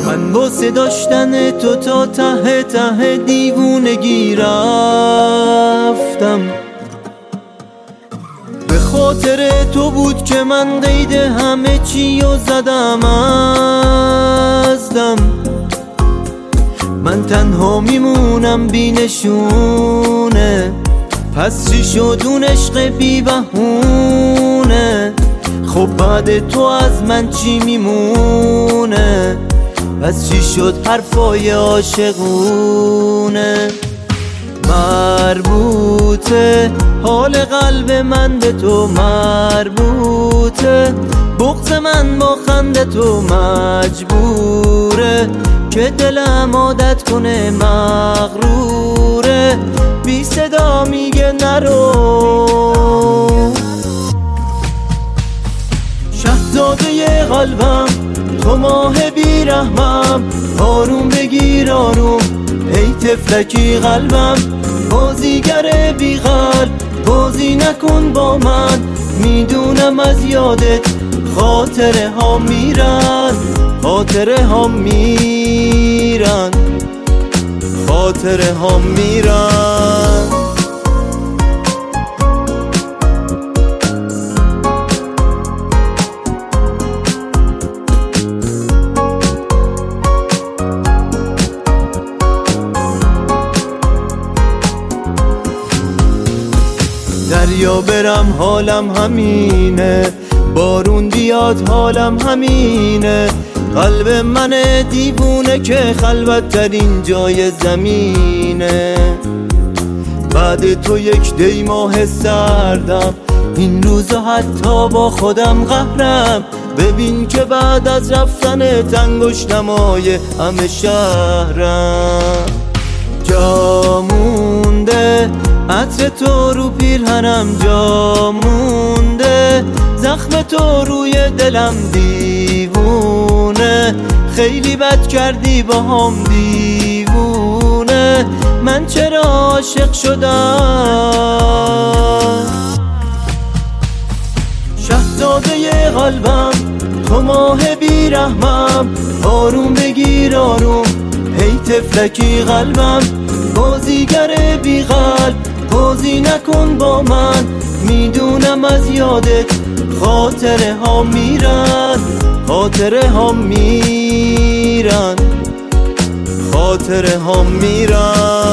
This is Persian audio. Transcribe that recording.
من واسه داشتن تو تا ته ته دیوونگی رفتم. به خاطر تو بود که من قید همه چی و زدم از دم. من تنها میمونم بی نشونه، پس چی شد اون عشق بی بهونه؟ خب بعد تو از من چی میمونه؟ پس چی شد حرفای عاشقونه؟ مربوطه حال قلب من به تو، مربوطه بغض من با خنده تو، مجبوره که دلم عادت کنه مغروره، بی صدا میگه نرو. شهزاده قلبم تو ماه بیرحمم، آروم بگیر آروم ای تفلکی قلبم، بازیگر بی قلب بازی نکن با من، میدونم از یادت خاطره ها میرن، خاطره ها میرن، خاطره ها میرن. دریا برم حالم همینه، بارون بیاد حالم همینه، قلب من دیوونه که خلوت ترین جای زمینه. بعد تو یک دی ماه سردم، این روزا حتی با خودم قهرم، ببین که بعد از رفتن انگشتمای همه شهرم. جا مونده عطر تو رو پیرهنم، جا مونده زخم تو روی دلم دیوونه، خیلی بد کردی با هم دیوونه، من چرا عاشق شدم؟ شهزاده قلبم تو ماه بیرحمم، آروم بگیر آروم ای تفلکی قلبم، بازیگر بی قلب بازی نکن با من، میدونم از یادت خاطره ها میرن، خاطره ها میرن، خاطره ها میرن.